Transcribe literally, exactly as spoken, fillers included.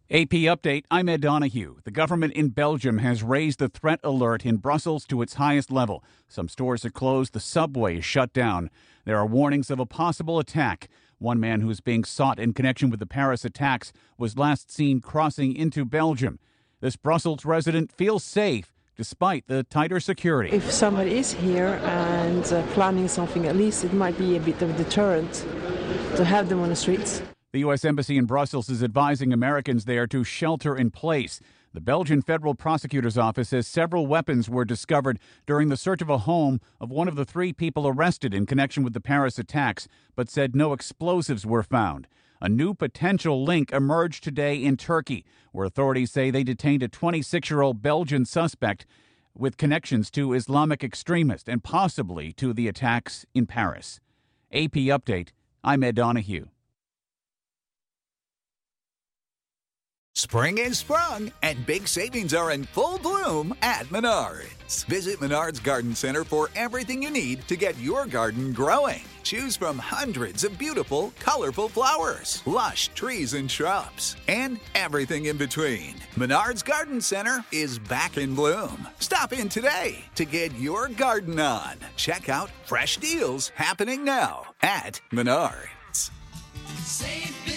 A P update, I'm Ed Donahue. The government in Belgium has raised the threat alert in Brussels to its highest level. Some stores are closed, the subway is shut down. There are warnings of a possible attack. One man who's being sought in connection with the Paris attacks was last seen crossing into Belgium. This Brussels resident feels safe despite the tighter security. If somebody is here and uh, planning something, at least it might be a bit of a deterrent to have them on the streets. The U S Embassy in Brussels is advising Americans there to shelter in place. The Belgian Federal Prosecutor's Office says several weapons were discovered during the search of a home of one of the three people arrested in connection with the Paris attacks, but said no explosives were found. A new potential link emerged today in Turkey, where authorities say they detained a twenty-six-year-old Belgian suspect with connections to Islamic extremists and possibly to the attacks in Paris. A P update, I'm Ed Donahue. Spring is sprung, and big savings are in full bloom at Menards. Visit Menards Garden Center for everything you need to get your garden growing. Choose from hundreds of beautiful, colorful flowers, lush trees and shrubs, and everything in between. Menards Garden Center is back in bloom. Stop in today to get your garden on. Check out fresh deals happening now at Menards. Save big.